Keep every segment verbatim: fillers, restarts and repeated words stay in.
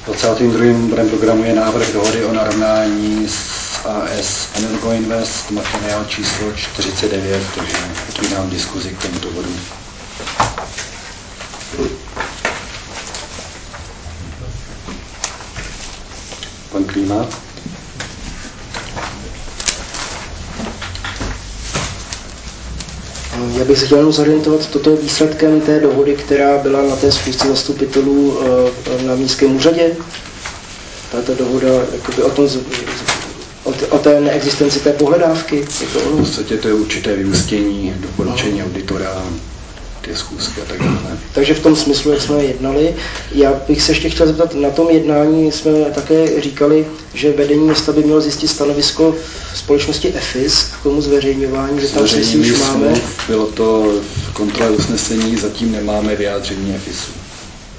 dvacátým druhým bodem programu je návrh dohody o narovnání s A S Energoinvest, materiál číslo čtyřicet devět, takže otvírám diskuzi k tomuto bodu. Pan Klíma. Já bych se chtěl jenom zorientovat, toto je výsledkem té dohody, která byla na té schůzce zastupitelů na městském úřadě. Tato dohoda jakoby o, tom, o, o té neexistenci té pohledávky. Je to ono? V podstatě to je určité vyústění, doporučení auditora, ty schůzky a tak dále. Takže v tom smyslu, jak jsme jednali, já bych se ještě chtěl zeptat, na tom jednání jsme také říkali, že vedení města by mělo zjistit stanovisko v společnosti E F I S k tomu zveřejňování, že tam si už máme. Bylo to v kontrole usnesení, zatím nemáme vyjádření E F I S u.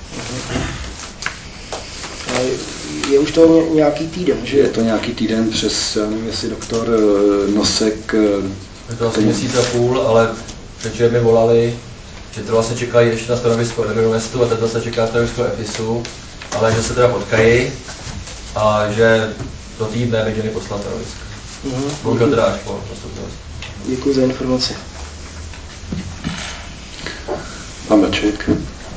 Je už to nějaký týden, že? Je to nějaký týden přes, já nevím, jestli doktor Nosek... Je to asi měsíc a půl, ale večer mi volali, že to vlastně čekají ještě na stanovisko Energoinvestu a teď se čeká stanovisko E F I S u, ale že se teda potkají a že do týdne by měli poslat stanovisko. Uh-huh. Bohužel teda až po nastupnosti. Děkuji za informaci. Pan Baček.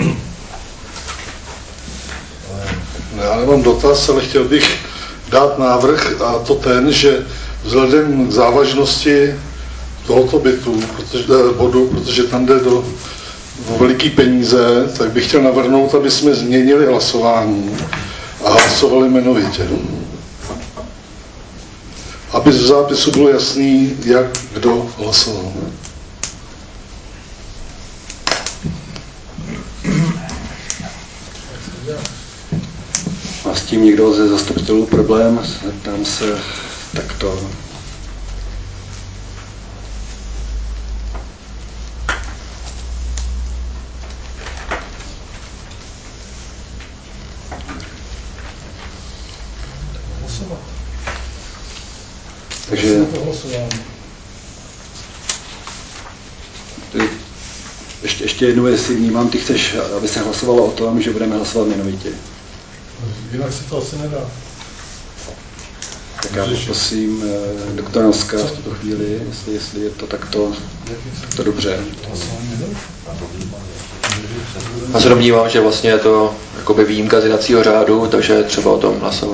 Já nemám dotaz, ale chtěl bych dát návrh, a to ten, že vzhledem k závažnosti tohoto bytu, protože, bodu, protože tam jde do, do veliký peníze, tak bych chtěl navrhnout, aby jsme změnili hlasování a hlasovali jmenovitě. Aby v zápisu bylo jasný, jak kdo hlasoval. A s tím někdo ze zastupitelů problém? Zeptám se takto. Takže ještě, ještě jednou, jestli vnímám, ty chceš, aby se hlasovalo o tom, že budeme hlasovat jmenovitě. Jinak se to asi nedá. Tak já poprosím eh, doktora Noska v tuto chvíli, jestli, jestli je to takto to dobře. Já se domnívám, že vlastně je to jakoby výjimka z jednacího řádu, takže je třeba o tom hlasovat.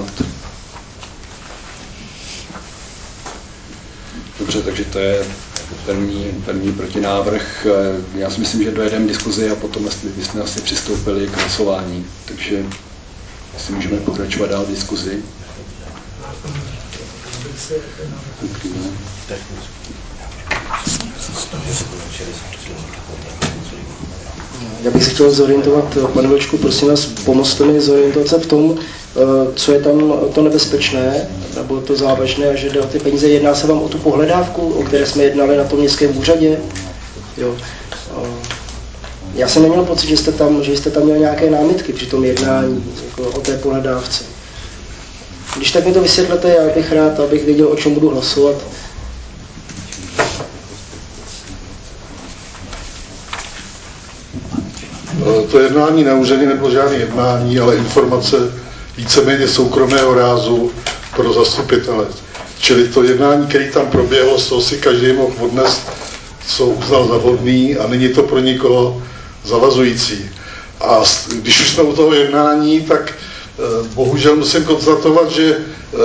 Dobře, takže to je první, první protinávrh. Já si myslím, že dojedeme diskuzi a potom bychom asi přistoupili k hlasování. Takže asi můžeme pokračovat dál v diskuzi. Já bych se chtěl zorientovat, pane Vlčku, prosím vás, pomozte mi zorientovat se v tom, co je tam to nebezpečné, nebo to závažné, že jde o ty peníze. Jedná se vám o tu pohledávku, o které jsme jednali na tom městském úřadě. Jo. Já jsem neměl pocit, že jste tam, že jste tam měl nějaké námitky při tom jednání jako o té pohledávce. Když tak mi to vysvětlete, já bych rád, abych věděl, o čem budu hlasovat. To jednání na úřadě nebylo žádné jednání, ale informace víceméně soukromého rázu pro zastupitele. Čili to jednání, které tam proběhlo, z toho si každý mohl odnést, co uznal za vhodný a není to pro nikoho zavazující. A když už jsme u toho jednání, tak eh, bohužel musím konstatovat, že eh,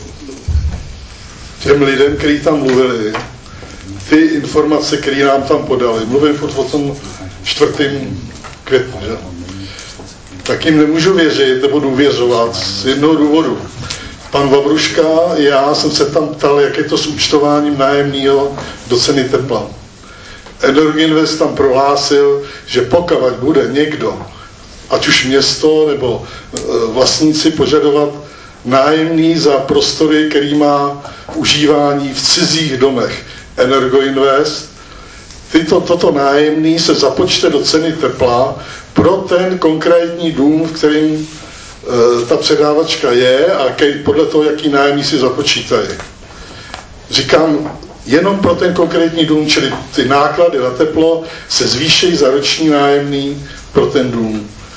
těm lidem, kteří tam mluvili, ty informace, které nám tam podali, mluvím furt o tom čtvrtém květnu, že? Tak jim nemůžu věřit nebo důvěřovat z jednoho důvodu. Pan Vavruška, já jsem se tam ptal, jak je to s účtováním nájemného do ceny tepla. Energoinvest tam prohlásil, že pokud bude někdo, ať už město nebo vlastníci, požadovat nájemný za prostory, který má užívání v cizích domech Energoinvest, tyto, toto nájemný se započte do ceny tepla pro ten konkrétní dům, v kterém e, ta předávačka je a kej, podle toho, jaký nájemný si započítají. Říkám, jenom pro ten konkrétní dům, čili ty náklady na teplo se zvýšejí za roční nájemný pro ten dům.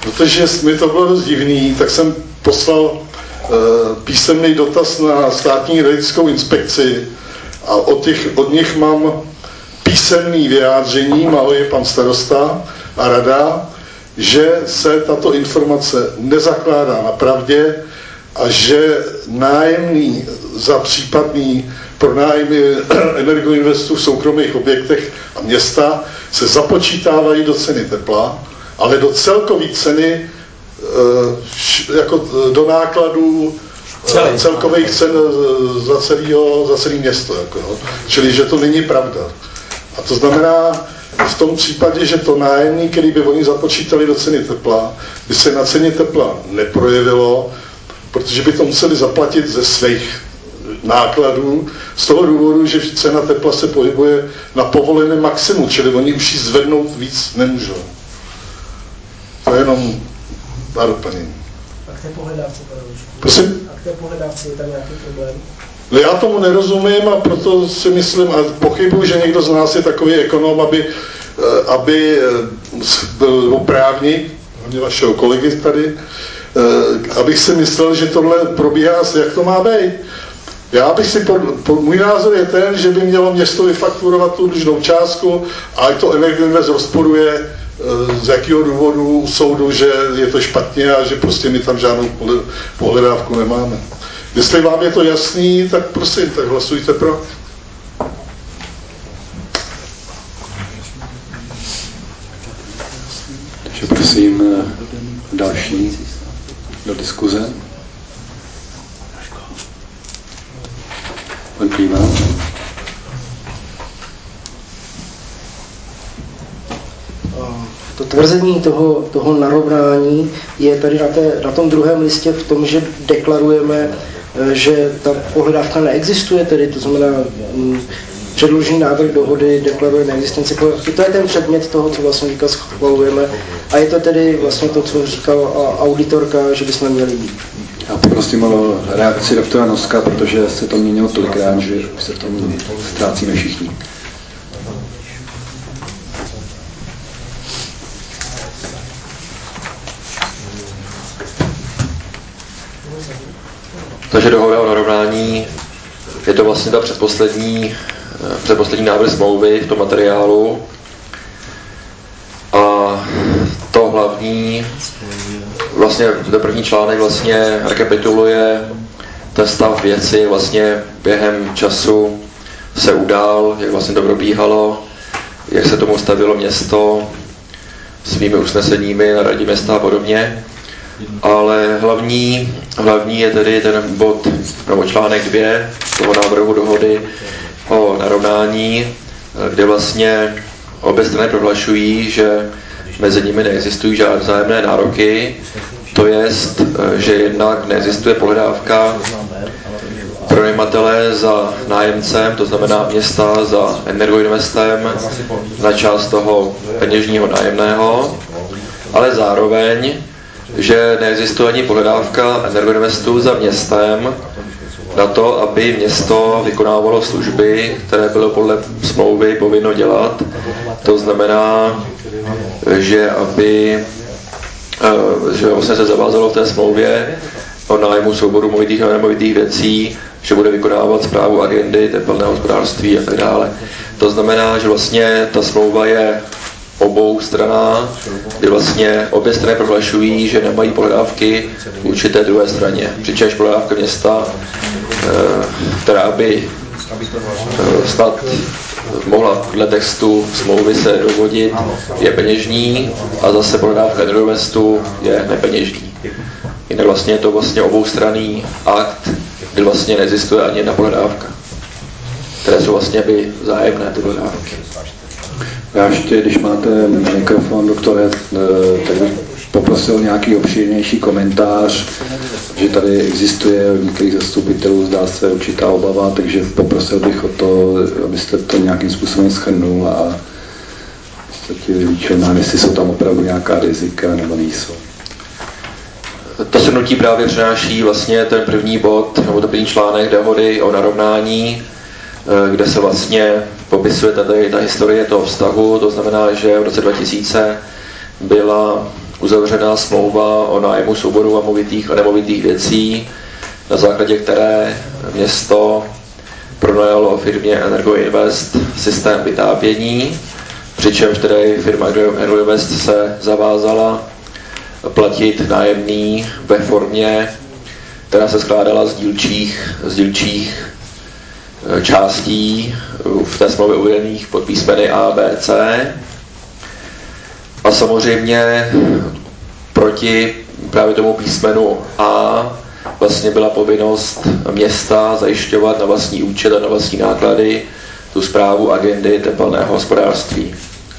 protože mi to bylo dost divný, tak jsem poslal uh, písemný dotaz na státní hygienickou inspekci a od, těch, od nich mám písemný vyjádření, malo je pan starosta a rada, že se tato informace nezakládá na pravdě a že nájemný za případný pronájmy Energoinvestu v soukromých objektech a města se započítávají do ceny tepla, ale do celkové ceny, jako do nákladů celkových cen za, celýho, za celý město. Jako, no. Čili, že to není pravda. A to znamená, v tom případě, že to nájemní, který by oni započítali do ceny tepla, by se na ceně tepla neprojevilo, protože by to museli zaplatit ze svých nákladů, z toho důvodu, že cena tepla se pohybuje na povoleném maximu, čili oni už ji zvednout víc nemůžou. To je jenom na doplnění. A k té pohledávce, Padovičku? Prosím? A k té pohledávce je tam nějaký problém? Já tomu nerozumím a proto si myslím a pochybuji, že někdo z nás je takový ekonom, aby, aby byl právník, hlavně vašeho kolegy tady, abych si myslel, že tohle probíhá, jak to má být. Já bych si, pod, pod, můj názor je ten, že by mělo město vyfakturovat tu dlužnou částku a to Energoinvest rozporuje z jakého důvodu u soudu, že je to špatně a že prostě my tam žádnou pohledávku nemáme. Jestli vám je to jasný, tak prosím, tak hlasujte pro. Takže prosím další do diskuze. Pan Klíma. To tvrzení toho, toho narovnání je tady na, té, na tom druhém listě v tom, že deklarujeme, že ta pohledávka neexistuje, tedy to znamená předložený návrh dohody deklaruje neexistenci pohledávky. To je ten předmět toho, co vlastně říká schvalujeme a je to tedy vlastně to, co říkal auditorka, že bychom měli být. Já poprosím o reakci doktora Noska, protože se to měnilo tolikrát, že se tomu ztrácíme všichni. Takže dohoda o narovnání, je to vlastně ta předposlední, předposlední návrh smlouvy v tom materiálu. A to hlavní, vlastně ten první článek vlastně rekapituluje ten stav věci, vlastně během času se udál, jak vlastně to probíhalo, jak se tomu stavilo město svými usneseními na radě města a podobně. Ale hlavní, hlavní je tedy ten bod, nebo článek dvě toho návrhu dohody o narovnání, kde vlastně obě strany prohlašují, že mezi nimi neexistují žádné vzájemné nároky, to jest, že jednak neexistuje pohledávka pronajímatele za nájemcem, to znamená města za Energoinvestem na část toho peněžního nájemného, ale zároveň že neexistuje ani pohledávka Energoinvestu za městem na to, aby město vykonávalo služby, které bylo podle smlouvy povinno dělat. To znamená, že aby že vlastně se zavázalo v té smlouvě o nájmu souboru movitých a nemovitých věcí, že bude vykonávat správu agendy tepelného hospodářství a tak dále. To znamená, že vlastně ta smlouva je obou stranách, kdy vlastně obě strany prohlašují, že nemají pohledávky vůči té druhé straně. Přičemž pohledávka města, která by snad mohla dle textu smlouvy se dovodit, je peněžní a zase pohledávka Energoinvestu je nepeněžní. Jinak vlastně je to vlastně oboustranný akt, kdy vlastně neexistuje ani jedna pohledávka, které jsou vlastně by vzájemné ty pohledávky. Já ještě, když máte mikrofon, doktore, tak bych poprosil nějaký obšírnější komentář, že tady existuje u některých zastupitelů, zdá se, určitá obava, takže poprosil bych o to, abyste to nějakým způsobem shrnul a jste vyličil nám, jestli jsou tam opravdu nějaká rizika nebo nejsou. To shrnutí právě přináší vlastně ten první bod, nebo ten první článek dohody o narovnání, kde se vlastně popisuje tady ta historie toho vztahu, to znamená, že v roce dva tisíce byla uzavřena smlouva o nájmu souboru a movitých a nemovitých věcí, na základě které město pronajalo firmě Energoinvest systém vytápění, přičemž tedy firma Energoinvest se zavázala platit nájemný ve formě, která se skládala z dílčích, z dílčích částí v té smlouvě uvedených pod písmeny A, B, C. A samozřejmě proti právě tomu písmenu A vlastně byla povinnost města zajišťovat na vlastní účet a na vlastní náklady tu správu agendy tepelného hospodářství.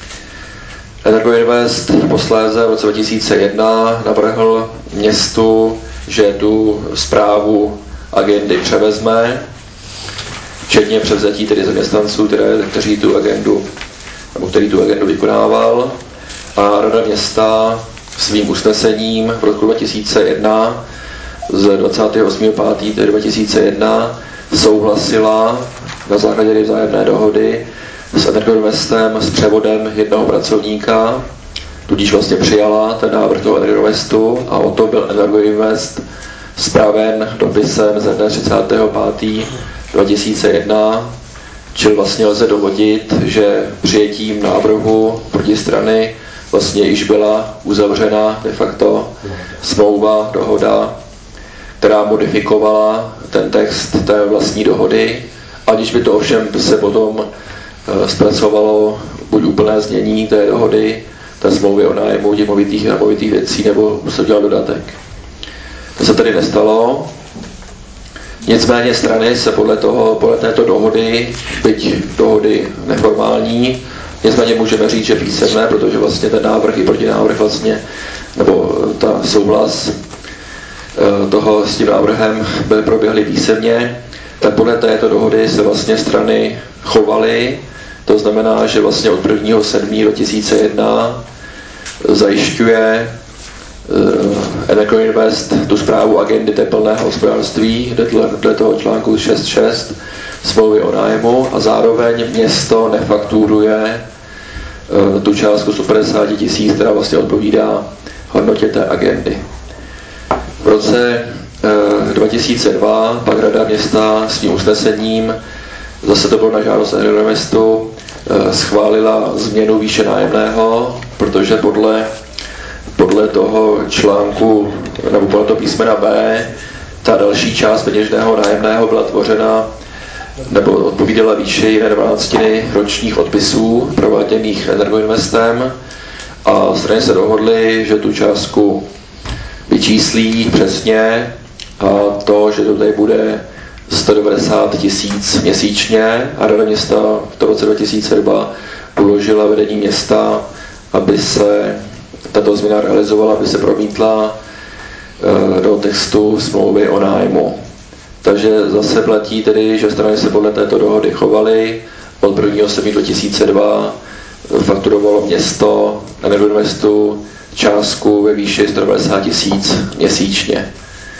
Energoinvest posléze v roce dva tisíce jedna navrhl městu, že tu správu agendy převezme, včetně převzetí tedy zaměstnanců, které, kteří tu agendu, nebo který tu agendu vykonával. A Rada města svým usnesením v roku dva tisíce jedna z dvacátého osmého pátého dva tisíce jedna souhlasila na základě vzájemné dohody s Energoinvestem s převodem jednoho pracovníka, tudíž vlastně přijala ten návrh toho Energoinvestu a o to byl Energoinvest zpraven dopisem ze dne třicátého pátého dva tisíce jedna, čili vlastně lze dovodit, že přijetím návrhu protistrany vlastně již byla uzavřena de facto smlouva, dohoda, která modifikovala ten text té vlastní dohody, aniž by to ovšem se potom zpracovalo buď úplné znění té dohody, té smlouvy o nájmu těch movitých a movitých věcí, nebo se udělal dodatek. To se tedy nestalo. Nicméně strany se podle, toho, podle této dohody, byť dohody neformální, nicméně můžeme říct, že písemné, protože vlastně ten návrh i protinávrh vlastně, nebo ta souhlas toho s tím návrhem byly proběhly písemně, tak podle této dohody se vlastně strany chovaly. To znamená, že vlastně od prvního sedmého dva tisíce jedna zajišťuje Energoinvest tu správu agendy tepelného hospodářství dle toho článku šest šest smlouvy o nájmu a zároveň město nefakturuje tu částku sto padesát tisíc, která vlastně odpovídá hodnotě té agendy. V roce dva tisíce dva pak Rada města svým usnesením, zase to bylo na žádost Energoinvestu, schválila změnu výše nájemného, protože podle, podle toho článku, nebo podle toho písmena B, ta další část peněžného nájemného byla tvořena nebo odpovídala výši jedné dvanáctiny ročních odpisů prováděných Energoinvestem a strany se dohodly, že tu částku vyčíslí přesně a to, že to tady bude sto devadesát tisíc měsíčně a Rada města v roce dva tisíce dva uložila vedení města, aby se tato změna realizovala, aby se promítla do textu smlouvy o nájmu. Takže zase platí tedy, že strany se podle této dohody chovaly. Od prvního sedmého dva tisíce dva fakturovalo město Energoinvestu částku ve výši sto devadesát tisíc měsíčně.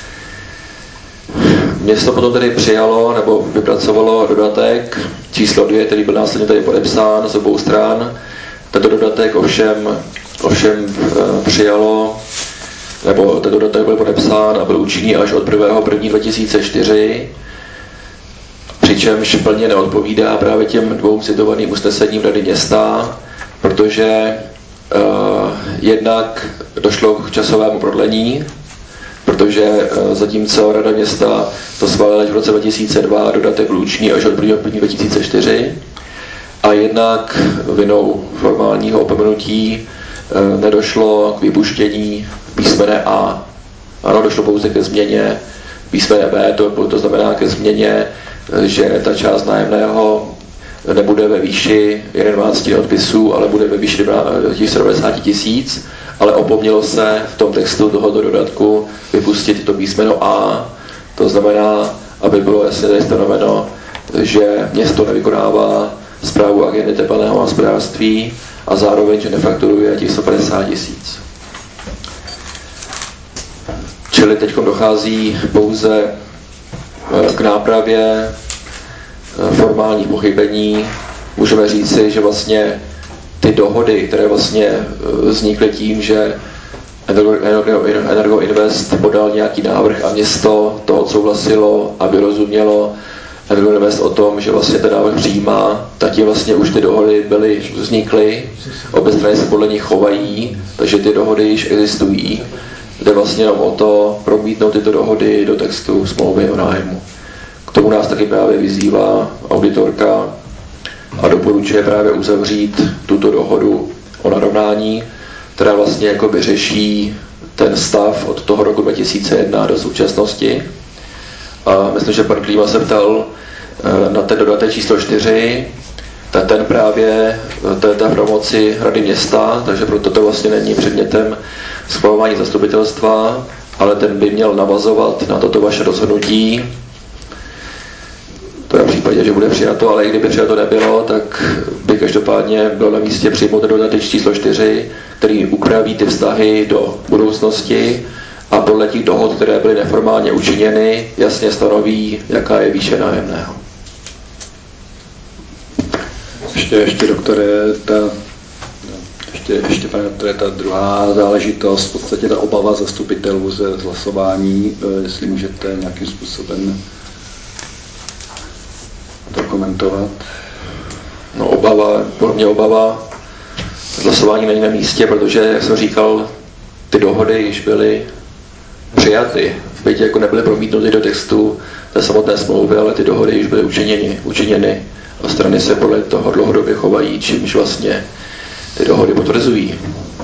Město potom tedy přijalo nebo vypracovalo dodatek číslo dvě, který byl následně tady podepsán z obou stran. Tento dodatek ovšem, ovšem přijalo, nebo tento dodatek byl podepsán a byl účinný až od prvního prvního dva tisíce čtyři, přičemž plně neodpovídá právě těm dvou citovaným usnesením Rady města, protože uh, jednak došlo k časovému prodlení, protože zatímco Rada města to schválila v roce dva tisíce dva, dodatek byl účinný až od prvního prvního dva tisíce čtyři a jednak vinou formálního opomenutí nedošlo k vypuštění písmene A. Ano, došlo pouze ke změně písmene B, to, to znamená ke změně, že ta část nájemného nebude ve výši jedenáct odpisů, ale bude ve výši sto devadesát tisíc, ale opomnělo se v tom textu tohoto dodatku vypustit to písmeno A, to znamená, aby bylo jasně tady stanoveno, že město nevykonává správu agendy tepelného hospodářství a zároveň, že nefakturuje těch sto padesát tisíc. Čili teď dochází pouze k nápravě formálních pochybení. Můžeme říci, že vlastně ty dohody, které vlastně vznikly tím, že Energo Invest podal nějaký návrh a město to odsouhlasilo a vyrozumělo Energo Invest o tom, že vlastně ten návrh přijímá, tak tím vlastně už ty dohody byly vznikly, obě strany se podle nich chovají, takže ty dohody již existují. Jde vlastně jenom o to promítnout tyto dohody do textu smlouvy o nájmu. K tomu nás taky právě vyzývá auditorka a doporučuje právě uzavřít tuto dohodu o narovnání, která vlastně jakoby řeší ten stav od toho roku dva tisíce jedna do současnosti. A myslím, že pan Klíma se ptal na ten dodatek číslo čtyři, tak ten právě, to je ta pravomoci Rady města, takže proto to vlastně není předmětem schvalování zastupitelstva, ale ten by měl navazovat na toto vaše rozhodnutí. To je v případě, že bude přijato, ale i kdyby přijato nebylo, tak by každopádně bylo na místě přijmout ten dodatek číslo čtyři, který upraví ty vztahy do budoucnosti a podle těch dohod, které byly neformálně učiněny, jasně stanoví, jaká je výše nájemného. Ještě, ještě doktore, ta, ještě, ještě pane doktore, ta druhá záležitost, v podstatě ta obava zastupitelů ze hlasování, jestli můžete nějakým způsobem to komentovat. No obava, pro mě obava z hlasování není na místě, protože, jak jsem říkal, ty dohody již byly přijaty. Byť jako nebyly promítnuty do textu té samotné smlouvy, ale ty dohody již byly učiněny, učiněny a strany se podle toho dlouhodobě chovají, čímž vlastně ty dohody potvrzují.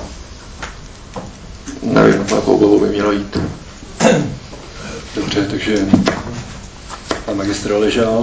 Nevím, jakou obavu by mělo jít. Dobře, takže pan magistr Ležal.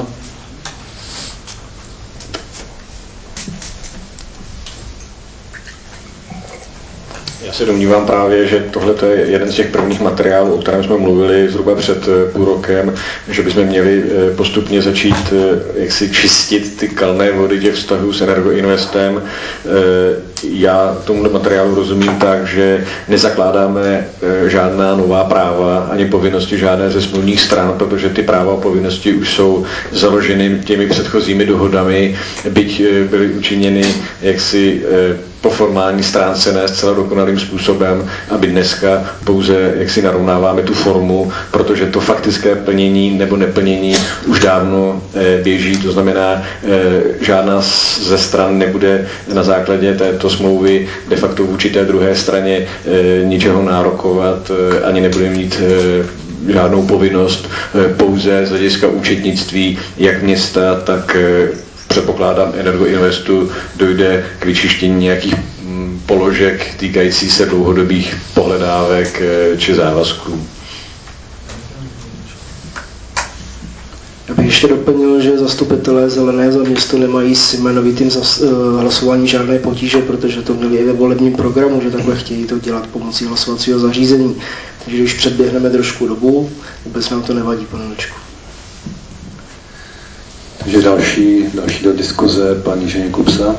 Já se domnívám právě, že tohle je jeden z těch prvních materiálů, o kterém jsme mluvili zhruba před půl rokem, že bychom měli postupně začít jak si čistit ty kalné vody těch vztahů s Energo Investem. Já tomu materiálu rozumím tak, že nezakládáme žádná nová práva ani povinnosti žádné ze smluvních stran, protože ty práva a povinnosti už jsou založeny těmi předchozími dohodami, byť byly učiněny jaksi po formální stránce ne zcela dokonalým způsobem, aby dneska pouze jak si narovnáváme tu formu, protože to faktické plnění nebo neplnění už dávno e, běží, to znamená, e, žádná ze stran nebude na základě této smlouvy de facto vůči té druhé straně e, ničeho nárokovat, e, ani nebude mít e, žádnou povinnost, e, pouze z hlediska účetnictví jak města, tak e, předpokládám Energo Investu dojde k vyčištění nějakých položek týkající se dlouhodobých pohledávek či závazků. Já bych ještě doplnil, že zastupitelé Zelené za město nemají s jmenovitým hlasováním žádné potíže, protože to měli i ve volebním programu, že takhle chtějí to dělat pomocí hlasovacího zařízení. Takže když předběhneme trošku dobu, vůbec nám to nevadí, pane Lečku. Takže další, další do diskuze, paní Ženě Kupsa.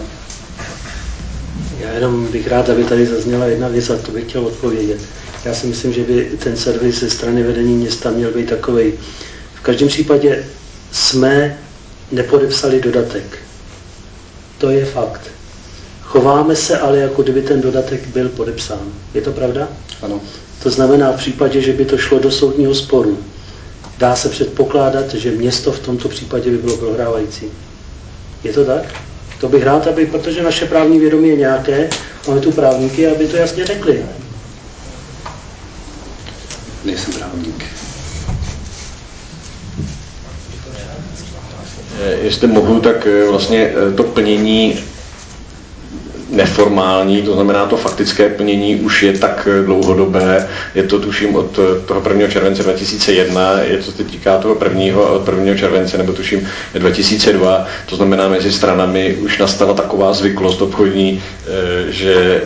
Já jenom bych rád, aby tady zazněla jedna věc a to bych chtěl odpovědět. Já si myslím, že by ten servis ze strany vedení města měl být takovej. V každém případě jsme nepodepsali dodatek. To je fakt. Chováme se ale, jako kdyby ten dodatek byl podepsán. Je to pravda? Ano. To znamená, v případě, že by to šlo do soudního sporu, dá se předpokládat, že město v tomto případě by bylo prohrávající. Je to tak? To bych rád, aby, protože naše právní vědomí je nějaké, máme tu právníky, aby to jasně řekli. Nejsem právník. Jestli mohu, tak vlastně to plnění neformální, to znamená to faktické plnění už je tak dlouhodobé, je to tuším od toho prvního července dva tisíce jedna, je to se týká toho prvního a od prvního července, nebo tuším dva tisíce dva, to znamená mezi stranami už nastala taková zvyklost obchodní, že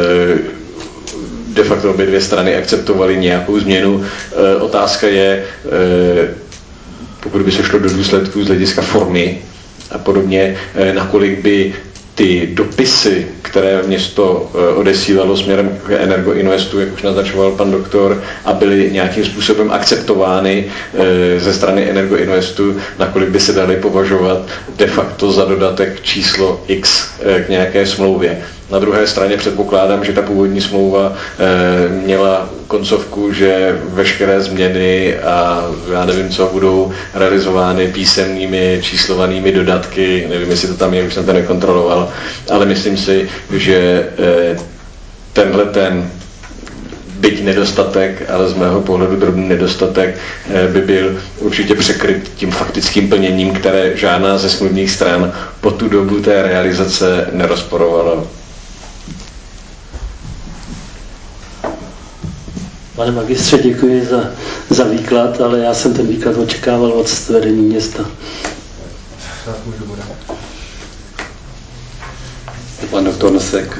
de facto obě dvě strany akceptovaly nějakou změnu. Otázka je, pokud by se šlo do důsledků z hlediska formy a podobně, nakolik by ty dopisy, které město odesílalo směrem k Energo Investu, jak už naznačoval pan doktor, a byly nějakým způsobem akceptovány ze strany Energo Investu, nakolik by se daly považovat de facto za dodatek číslo X k nějaké smlouvě. Na druhé straně předpokládám, že ta původní smlouva e, měla koncovku, že veškeré změny a já nevím, co budou realizovány písemnými číslovanými dodatky, nevím, jestli to tam je, už jsem to nekontroloval, ale myslím si, že e, tenhle ten byť nedostatek, ale z mého pohledu drobný nedostatek by byl určitě překryt tím faktickým plněním, které žádná ze smluvních stran po tu dobu té realizace nerozporovala. Pane magistře, děkuji za, za výklad, ale já jsem ten výklad očekával od vedení města. Pan doktor Nosek.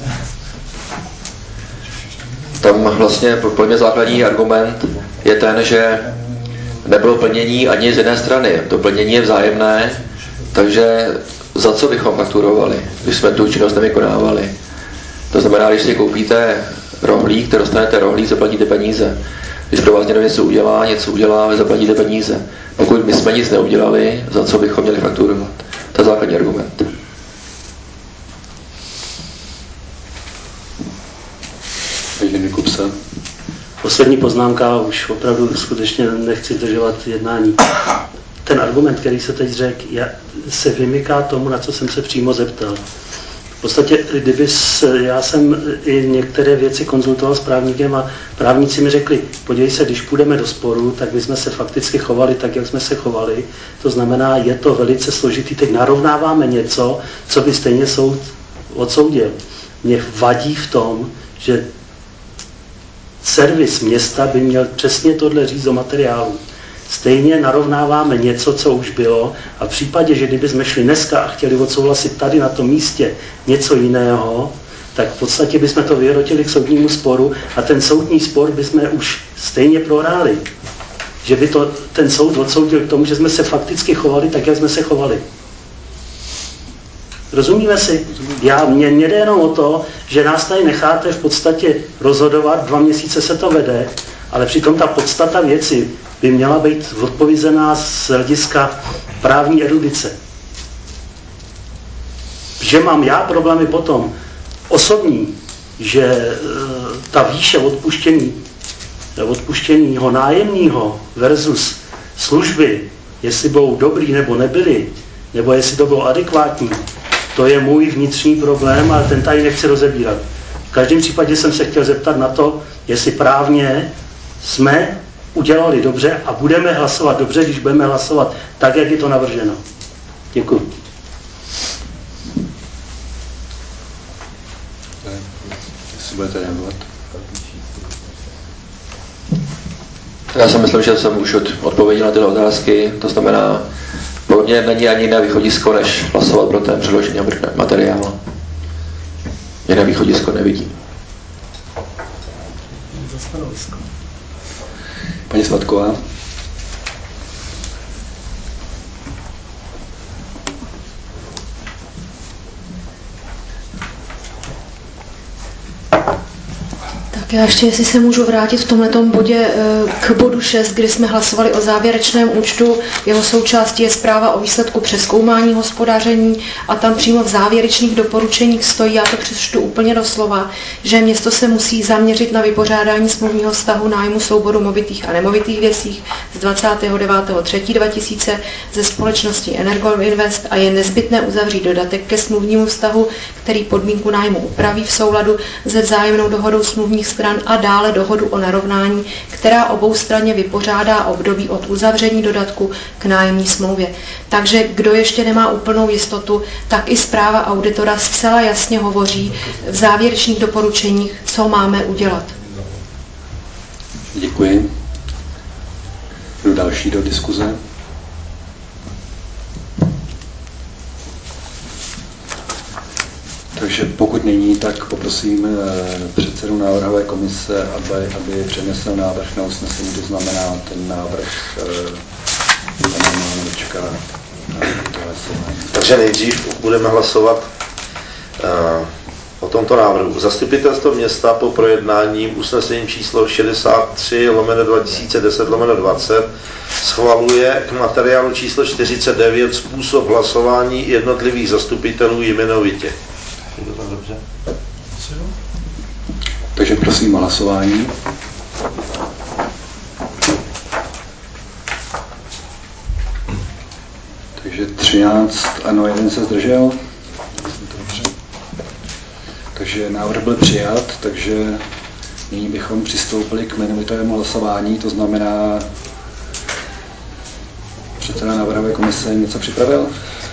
Tam vlastně pro mě základní argument je ten, že nebylo plnění ani z jedné strany. To plnění je vzájemné, takže za co bychom fakturovali, když jsme tu činnost nevykonávali. To znamená, když si koupíte rohlík, který dostanete rohlík, zaplatíte peníze. Když pro vás někdo něco udělá, něco udělá, zaplatíte peníze. Pokud my jsme nic neudělali, za co bychom měli fakturovat. To je základní argument. Poslední poznámka, už opravdu skutečně nechci zdržovat jednání. Ten argument, který se teď řekl, se vymyká tomu, na co jsem se přímo zeptal. V podstatě, kdyby já jsem i některé věci konzultoval s právníkem a právníci mi řekli, podívej se, když půjdeme do sporu, tak bychom se fakticky chovali tak, jak jsme se chovali. To znamená, je to velice složitý. Teď narovnáváme něco, co by stejně soud odsoudil. Mě vadí v tom, že servis města by měl přesně tohle říct do materiálu. Stejně narovnáváme něco, co už bylo, a v případě, že kdyby jsme šli dneska a chtěli odsouhlasit tady na tom místě něco jiného, tak v podstatě bychom to vyhrotili k soudnímu sporu a ten soudní spor bychom už stejně prohráli. Že by to ten soud odsoudil k tomu, že jsme se fakticky chovali tak, jak jsme se chovali. Rozumíme si? Já, mě, mě jde jenom o to, že nás tady necháte v podstatě rozhodovat, dva měsíce se to vede, ale přitom ta podstata věci by měla být odpovězená z hlediska právní erudice. Že mám já problémy potom osobní, že e, ta výše odpuštění, odpuštěního nájemního versus služby, jestli budou dobrý nebo nebyly, nebo jestli to bylo adekvátní, to je můj vnitřní problém, ale ten tady nechci rozebírat. V každém případě jsem se chtěl zeptat na to, jestli právně jsme udělali dobře a budeme hlasovat dobře, když budeme hlasovat tak, jak je to navrženo. Děkuji. Jestli budete reagovat. Já si myslím, že jsem už odpověděl na tyhle otázky, to znamená, pro mě není ani jiné východisko, než hlasovat pro ten předložený materiál. Jiné východisko nevidím. Paní Svatková. Tak já ještě, jestli se můžu vrátit v tomhletom bodě k bodu šest, kdy jsme hlasovali o závěrečném účtu. Jeho součástí je zpráva o výsledku přezkoumání hospodaření a tam přímo v závěrečných doporučeních stojí, já to přečtu úplně doslova, že město se musí zaměřit na vypořádání smluvního vztahu nájmu souboru movitých a nemovitých věcí z dvacátého devátého třetího dva tisíce ze společnosti Energoinvest a je nezbytné uzavřít dodatek ke smluvnímu vztahu, který podmínku nájmu upraví v souladu se vzájemnou dohodou smluvních stran a dále dohodu o narovnání, která oboustranně vypořádá období od uzavření dodatku k nájemní smlouvě. Takže kdo ještě nemá úplnou jistotu, tak i zpráva auditora zcela jasně hovoří v závěrečných doporučeních, co máme udělat. Děkuji. Kdo další do diskuze? Takže pokud není, tak poprosím předsedu návrhové komise, aby, aby přenesl návrh na usnesení, to znamená ten návrh pana Mánovička. Takže nejdřív budeme hlasovat uh, o tomto návrhu. Zastupitelstvo města po projednání usnesením číslo šedesát tři lomeno dva tisíce deset lomeno dvacet schvaluje k materiálu číslo čtyřicet devět způsob hlasování jednotlivých zastupitelů jmenovitě. Je to tak dobře? Takže prosím o hlasování. Takže třináct, ano, jeden se zdržel. Takže návrh byl přijat, takže nyní bychom přistoupili k jmenovitovému hlasování, to znamená, předseda návrhové komise něco připravil?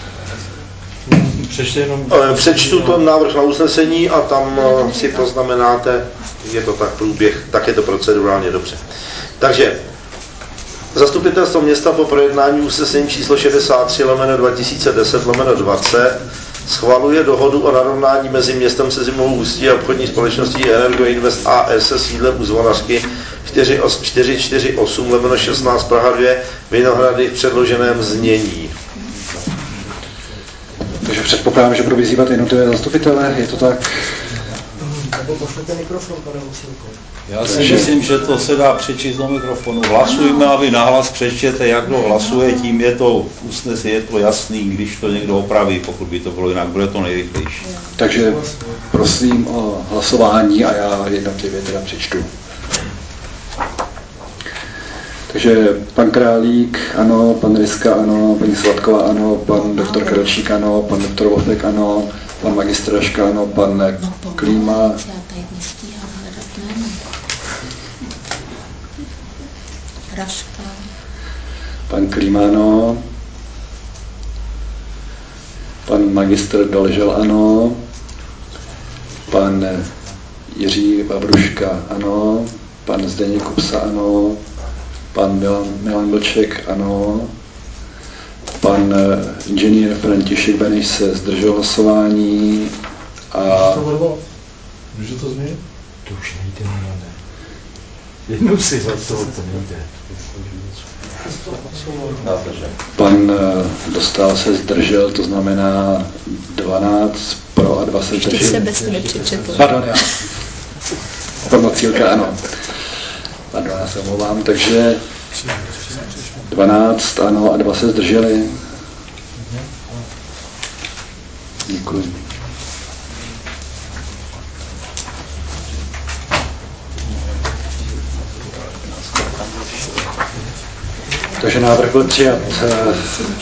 Přečtu to návrh na usnesení a tam si poznamenáte, je to tak průběh, tak je to procedurálně dobře. Takže Zastupitelstvo města po projednání usnesení číslo šedesát tři lomeno dva tisíce deset lomeno dvacet schvaluje dohodu o narovnání mezi městem Sezimovo Ústí a obchodní společností Energoinvest A S se sídlem u Zvonařky čtyři čtyři osm lomeno šestnáct Praha dva Vinohrady v předloženém znění. Takže předpokládám, že budu vyzývat jednotlivé zastupitele, je to tak? Já si myslím, že to se dá přečíst do mikrofonu. Hlasujme a vy nahlas přečtěte, jak kdo hlasuje, tím je to usnesení, je to jasný, když to někdo opraví, pokud by to bylo jinak, bude to nejrychlejší. Takže prosím o hlasování a já jednotlivě teda přečtu. Takže pan Králík, ano, pan Ryska, ano, paní Sladková, ano, pan doktor Kralčík, ano, pan doktor Vofek, ano, pan magistr Raška, ano, pan Klíma, Raška, pan Klíma, ano, pan magistr Doležel, ano, pan Jiří Vavruška, ano, pan Zdeněk Kupsa, ano, pan Milan, Milan Vlček, ano, pan inženýr František Beneš se zdržel hlasování a... Můžu to změnit? To už nejde, ne. Jednou si hlasoval, to nejde. Pan Dostál se zdržel, to znamená dvanáct pro a dva se zdržel. Ještě se bez sebe přečetl. Pardon, já. Pan Mocílka, ano. Pardon, já se omlouvám, takže dvanáct, ano, a dva se zdrželi. Děkuji. Takže návrh byl přijat.